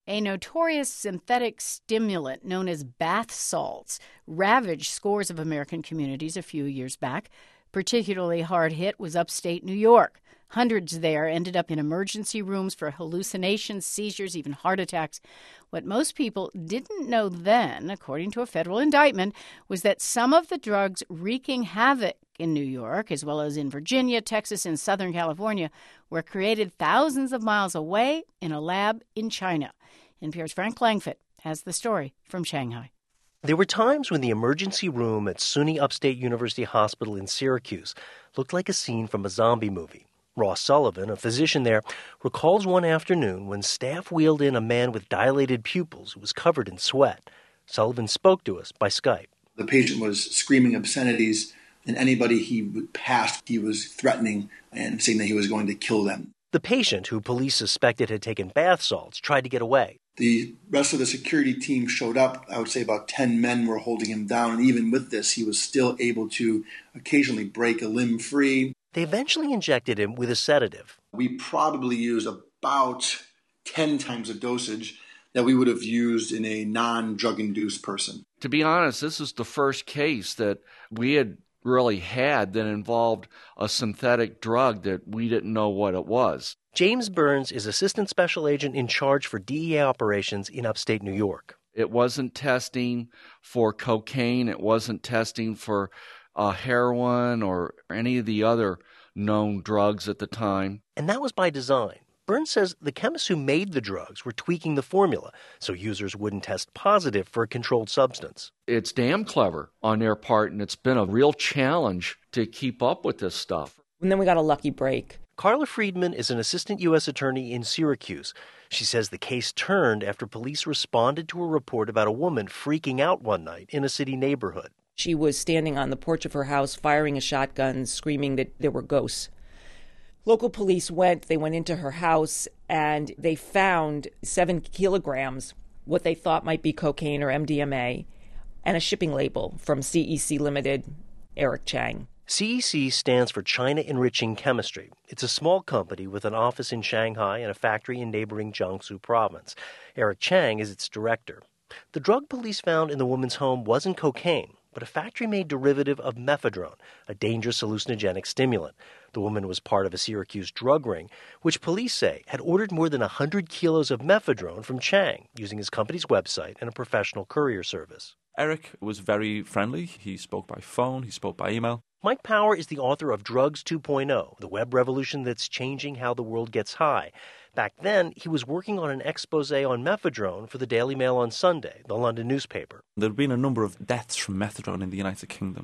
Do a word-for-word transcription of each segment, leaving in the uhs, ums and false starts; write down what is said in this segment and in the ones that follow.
A notorious synthetic stimulant known as bath salts ravaged scores of American communities a few years back. Particularly hard hit was upstate New York. Hundreds there ended up in emergency rooms for hallucinations, seizures, even heart attacks. What most people didn't know then, according to a federal indictment, was that some of the drugs wreaking havoc in New York, as well as in Virginia, Texas, and Southern California, were created thousands of miles away in a lab in China. N P R's Frank Langfitt has the story from Shanghai. There were times when the emergency room at SUNY Upstate University Hospital in Syracuse looked like a scene from a zombie movie. Ross Sullivan, a physician there, recalls one afternoon when staff wheeled in a man with dilated pupils who was covered in sweat. Sullivan spoke to us by Skype. The patient was screaming obscenities, and anybody he passed, he was threatening and saying that he was going to kill them. The patient, who police suspected had taken bath salts, tried to get away. The rest of the security team showed up. I would say about ten men were holding him down, and even with this, he was still able to occasionally break a limb free. They eventually injected him with a sedative. We probably used about ten times the dosage that we would have used in a non-drug-induced person. To be honest, this is the first case that we had really had that involved a synthetic drug that we didn't know what it was. James Burns is assistant special agent in charge for D E A operations in upstate New York. It wasn't testing for cocaine. It wasn't testing for uh, heroin or any of the other known drugs at the time. And that was by design. Burns says the chemists who made the drugs were tweaking the formula so users wouldn't test positive for a controlled substance. It's damn clever on their part, and it's been a real challenge to keep up with this stuff. And then we got a lucky break. Carla Friedman is an assistant U S attorney in Syracuse. She says the case turned after police responded to a report about a woman freaking out one night in a city neighborhood. She was standing on the porch of her house, firing a shotgun, screaming that there were ghosts. Local police went, they went into her house, and they found seven kilograms, what they thought might be cocaine or M D M A, and a shipping label from C E C Limited, Eric Chang. C E C stands for China Enriching Chemistry. It's a small company with an office in Shanghai and a factory in neighboring Jiangsu province. Eric Chang is its director. The drug police found in the woman's home wasn't cocaine, but a factory-made derivative of mephedrone, a dangerous hallucinogenic stimulant. The woman was part of a Syracuse drug ring, which police say had ordered more than one hundred kilos of mephedrone from Chang using his company's website and a professional courier service. Eric was very friendly. He spoke by phone, he spoke by email. Mike Power is the author of Drugs two point oh, the web revolution that's changing how the world gets high. Back then, he was working on an expose on mephedrone for the Daily Mail on Sunday, the London newspaper. There had been a number of deaths from mephedrone in the United Kingdom,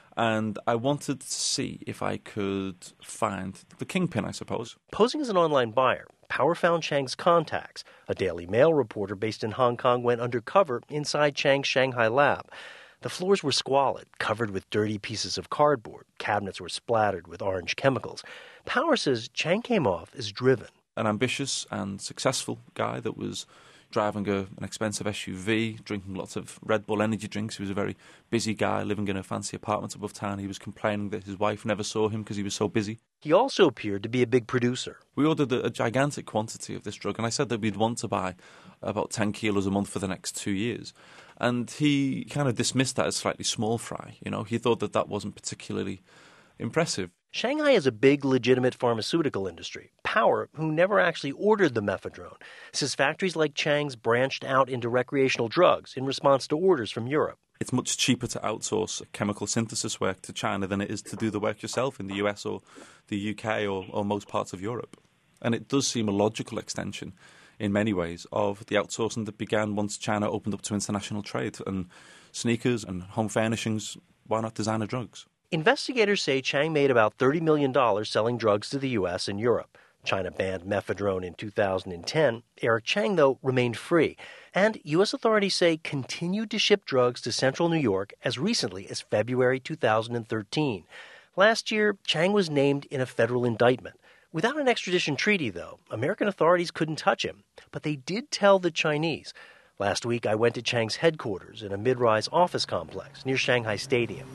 and I wanted to see if I could find the kingpin, I suppose. Posing as an online buyer, Power found Chang's contacts. A Daily Mail reporter based in Hong Kong went undercover inside Chang's Shanghai lab. The floors were squalid, covered with dirty pieces of cardboard. Cabinets were splattered with orange chemicals. Power says Chang came off as driven. An ambitious and successful guy that was driving a, an expensive S U V, drinking lots of Red Bull energy drinks. He was a very busy guy living in a fancy apartment above town. He was complaining that his wife never saw him because he was so busy. He also appeared to be a big producer. We ordered a, a gigantic quantity of this drug, and I said that we'd want to buy about ten kilos a month for the next two years. And he kind of dismissed that as slightly small fry. You know, he thought that that wasn't particularly impressive. Shanghai has a big, legitimate pharmaceutical industry. Power, who never actually ordered the mephedrone, says factories like Chang's branched out into recreational drugs in response to orders from Europe. It's much cheaper to outsource chemical synthesis work to China than it is to do the work yourself in the U S or the U K or, or most parts of Europe. And it does seem a logical extension in many ways of the outsourcing that began once China opened up to international trade. And sneakers and home furnishings, why not designer drugs? Investigators say Chang made about thirty million dollars selling drugs to the U S and Europe. China banned mephedrone in two thousand ten. Eric Chang, though, remained free. And U S authorities say continued to ship drugs to central New York as recently as February two thousand thirteen. Last year, Chang was named in a federal indictment. Without an extradition treaty, though, American authorities couldn't touch him. But they did tell the Chinese. Last week, I went to Chang's headquarters in a mid-rise office complex near Shanghai Stadium.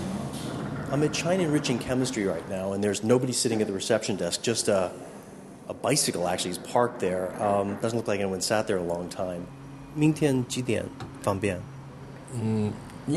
I'm at China Enriching Chemistry right now, and there's nobody sitting at the reception desk, just a, a bicycle actually is parked there. Um, doesn't look like anyone sat there a long time. 明天几点方便? Mm,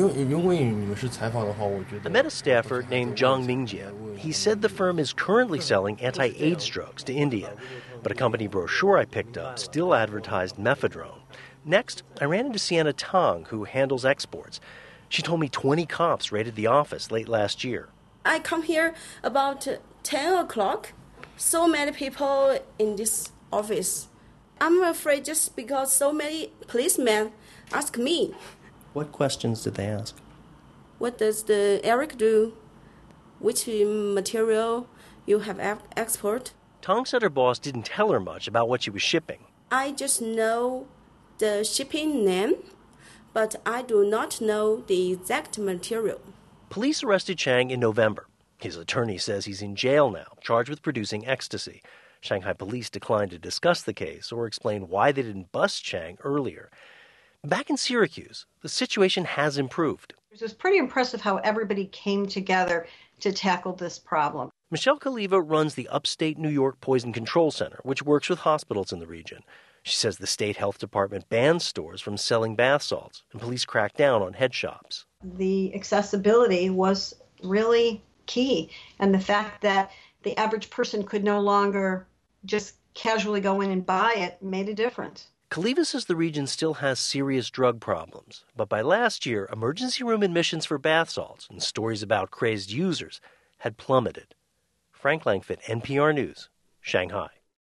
I met a staffer named Zhang Mingjie. He said the firm is currently selling anti-AIDS drugs to India, but a company brochure I picked up still advertised mephedrone. Next, I ran into Sienna Tang, who handles exports. She told me twenty cops raided the office late last year. I come here about ten o'clock. So many people in this office. I'm afraid just because so many policemen ask me. What questions did they ask? What does the Eric do? Which material you have export? Tong said her boss didn't tell her much about what she was shipping. I just know the shipping name, but I do not know the exact material. Police arrested Chang in November. His attorney says he's in jail now, charged with producing ecstasy. Shanghai police declined to discuss the case or explain why they didn't bust Chang earlier. Back in Syracuse, the situation has improved. It was pretty impressive how everybody came together to tackle this problem. Michelle Kaliva runs the Upstate New York Poison Control Center, which works with hospitals in the region. She says the state health department banned stores from selling bath salts, and police cracked down on head shops. The accessibility was really key, and the fact that the average person could no longer just casually go in and buy it made a difference. Kaliva says the region still has serious drug problems, but by last year, emergency room admissions for bath salts and stories about crazed users had plummeted. Frank Langfitt, N P R News, Shanghai.